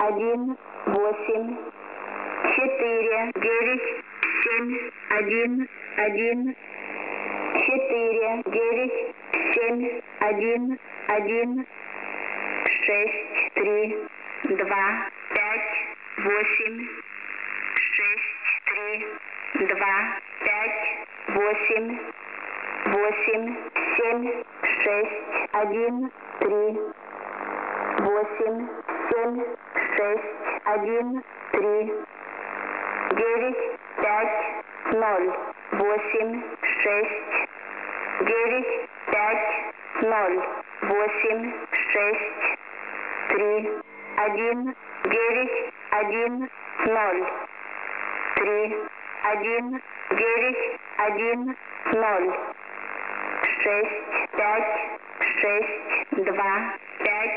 1, 8, 4, 9, 7, 1, 1, 4, 9, 7, 1, 1, 6, 3, 2, 5, 8, 6, 3, 2, 5, 8, 8, 7, 6, 1, 3, 8, 7, 6, 1, 3, 9, 5, 0, 8, 6, 9, 5, 0, 8, 6, 3, 1, 9, 1, 0, 3, 1, 9, 1, 0, 6, 5, 6, 2, 5,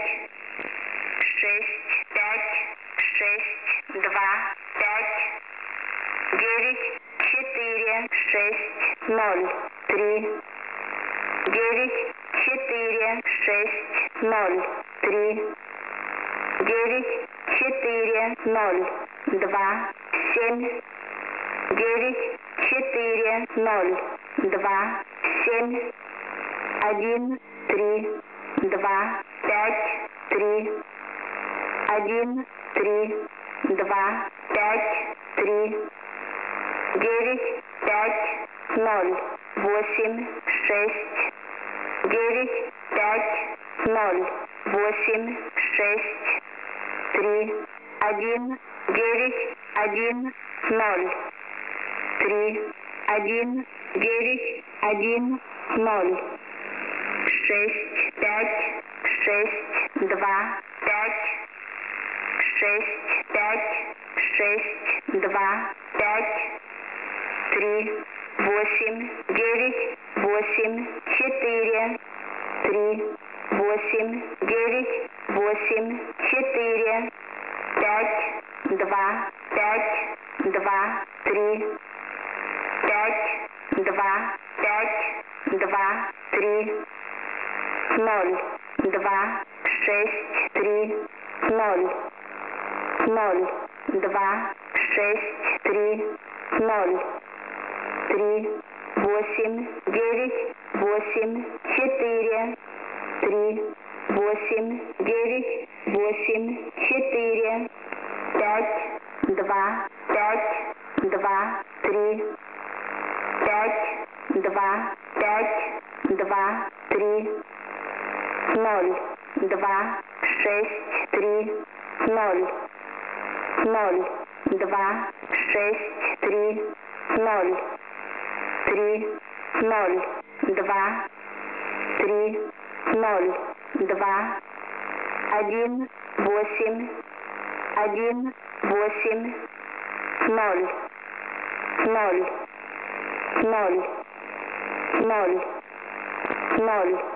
6, 5, 6, 2, 5, 9, 4, 6, 0, 3, 9, 4, 6, 0, 3, 9, 4, 0, 2, 7, 9, 4, 0, 2, 7, 1, 3, 2, 5, 3, 1, 3, 2, 5, 3, 9, 5, 0, 8, 6, 9, 5, 0, 8, 6, 3, 1, 9, 1, 0, 3, 1, 9, 1, 0, 6, 5, 6, 2, 5, 6, 5, 6, 2, 5, 3, 8, 9, 8, 4, 3, 8, 9, 8, 4, 5, 2, 5, 2, 3, 5, 2, 5, 2, 3, 0, 2, 6, 3, 0, 0, 2, 6, 3, 0, 3, 8, 9, 8, 4, 3, 8, 9, 8, 4, 5, 2, 5, 2, 3, 5, 2, 5, 2, 3, 0, 2, 6, 3, 0, 0, 2, 6, 3, 0, 3, 0, 2, 3, 0, 2, 1, 8, 1, 8, 0, 0, 0, 0, 0.